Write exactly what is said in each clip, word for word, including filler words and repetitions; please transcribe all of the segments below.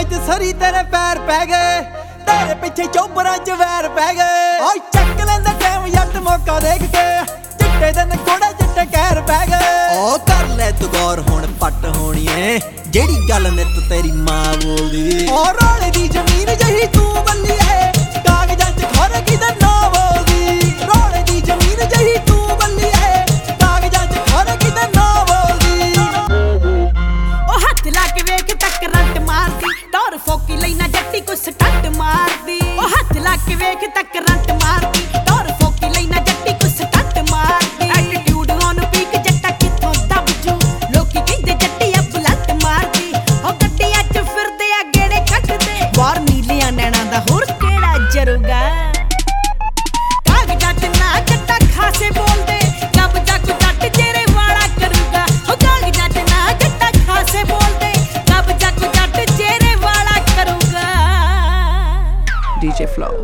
च सरी तेरे पैर पै गए, तेरे पिछे चौबरां च वैर पै गए। ओए चक लैंदा टाइम जट मौका देख के, चिट्टे दिन कोड़े चिट्टे कहर पै गए। ओ कर ले तू गौर हुण पट होनी है, जेड़ी गल नित तेरी मां बोलदी। ओ रोले दी जमीन जही तू बल्ली है, कागजां च खर किते ना बोलदी। रोले दी जमीन जही तू बल्ली है, कागजां च खर किते ना बोलदी। ओ हथ ला के वेख तक रट मारदी, टोर फोकी लई ना जट्टी को सटट मारदी। ओ हथ ला के वेख तक रट मारदी, टोर फोकी लई ना जट्टी को सटट मारदी। एटीट्यूड ऑन पीक जट्टा किथों दब जू, लोकी कहंदे जट्टी आ बुलट मारदी। ओ गड्डियां च फिरदे आ गेड़े कटदे, बाहर नीलियां नैणां दा होर केड़ा जरूगा। कागजां च ना जट्टा खासे बोलदे, कब्जा को जट जेरे वाला करूगा। ओ कागजां च ना जट्टा खासे बोलदे, कब्जा को जट जेरे वाला करूगा। D J Flow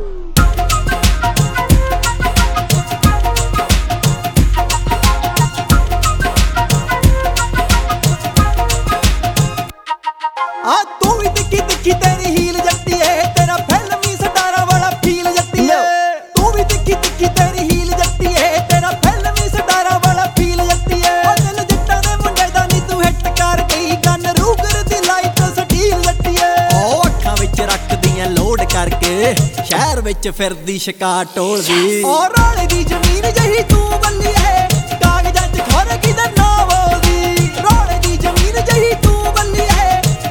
आ तू भी दिखी दिखी तेरी हील जट्टी है, तेरा फिल्मी स्टारा वाला फील जट्टी है। तू भी दिखी दिखी तेरी हील जट्टी है, तेरा फिल्मी स्टारा वाला फील जट्टी है। ओ दिल जट्टां दे मुंडे दा नी तू हिट कर गई, गन रूगर दी लाइट स्टील जट्टी है। ओ अखां विच रखदियां लोड करके, शहर विच फिरदी शिकार टोलदी। ओ रोले दी जमीन जही तू बल्ली है, कागजां च खर किते ना बोलदी। रोले दी जमीन जही तू बल्ली है,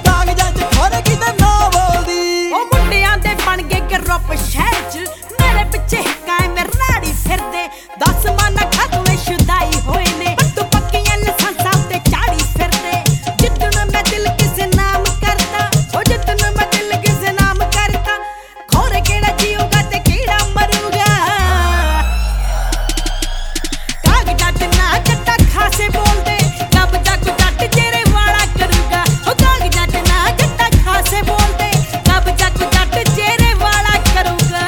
ओ मुंडियां दे बन गए ग्रुप शहर च, मेरे पिछे हिक्कां मेरे राड़ी फिरदे। दस माना खत्म शुदाई होए ने, तू पक्कियां लसांसां ते चाड़ी फिरदे। जिद्दन मैं दिल किसे नाम करता, ओ जिद्दन मैं दिल किसे नाम करता, खोरे केड़ा जीऊगा ते केड़ा मरूगा। कागजां च ना जट्टा खासे बोलदे, कब्जा को जट जेरे वाला करूगा। ओ कागजां च ना जट्टा खासे बोलदे, कब्जा को जट जेरे वाला करूगा।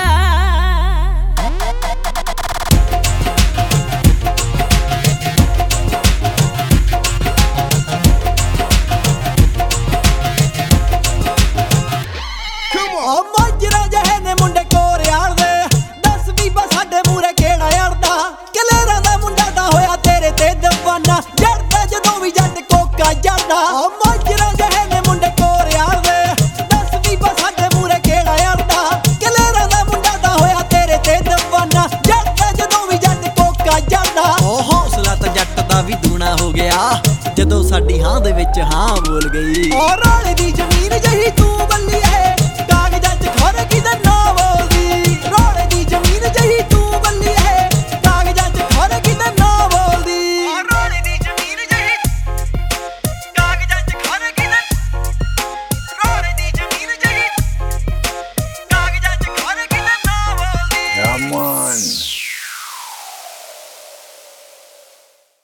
ओ माजरा जहे ने मुंडे कोरियाल दे, दस बीबा साडे मूरे केड़ा अड़दा। कलेरां दा मुंडा दा होया तेरे ते दीवाना, जड़दा जदों भी जट कोका जड़दा। ओ माजरा जहे ने मुंडे कोरियाल दे, दस बीबा साडे मूरे केड़ा अड़दा। कलेरां दा मुंडा दा होया तेरे ते दीवाना, जड़दा जदों भी जट कोका जड़दा। ओ हौसला तां जट दा भी दूना हो गया, जदों साडी हां दे विच हां बोल गई। ओ रोले दी जमीन जही तू बल्ली है, कागजां च खर किते ना बोलदी। रोले दी जमीन जही